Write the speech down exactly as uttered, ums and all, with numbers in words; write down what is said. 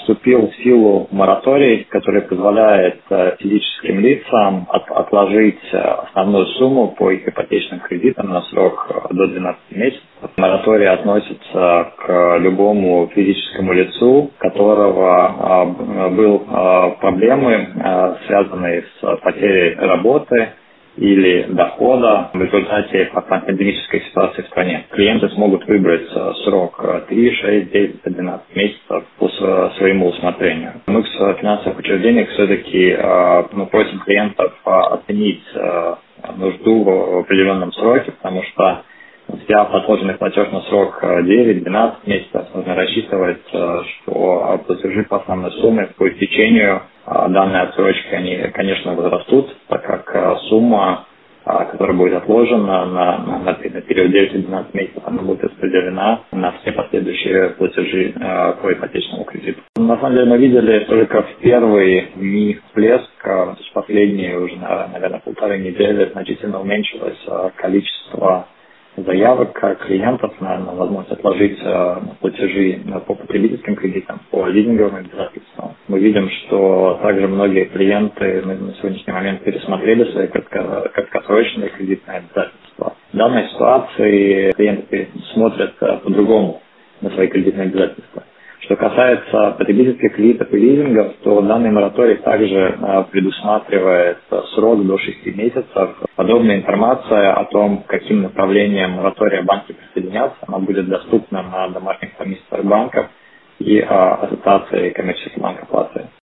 вступил в силу мораторий, который позволяет физическим лицам от, отложить основную сумму по их ипотечным кредитам на срок до двенадцати месяцев. Мораторий относится к любому физическому лицу, у которого был проблемы, связанные с потерей работы или дохода в результате пандемической ситуации в стране. Клиенты смогут выбрать срок три, шесть, девять, двенадцать месяцев по своему усмотрению. Мы в финансовых учреждениях все-таки ну, просим клиентов оценить нужду в определенном сроке, потому что взяв отложенный платеж на срок девять-двенадцать месяцев, нужно рассчитывать, что платежи по основной сумме по истечению данной отсрочки, они, конечно, возрастут, так как сумма, которая будет отложена на, на, на период девять-двенадцать месяцев, она будет распределена на все последующие платежи по ипотечному кредиту. На самом деле мы видели только в первые дни всплеск, то есть последние уже, наверное, полторы недели значительно уменьшилось количество заявок клиентов на, на возможность отложить э, платежи по потребительским кредитам, по лизинговым обязательствам. Мы видим, что также многие клиенты на, на сегодняшний момент пересмотрели свои кратко, краткосрочные кредитные обязательства. В данной ситуации клиенты смотрят э, по-другому на свои кредитные обязательства. Что касается потребительских кредитов и лизингов, то данный мораторий также предусматривает срок до шести месяцев. Подробная информация о том, к каким направлениям моратория банки присоединятся, она будет доступна на домашних страницах банков и Ассоциации коммерческих банков Латвии.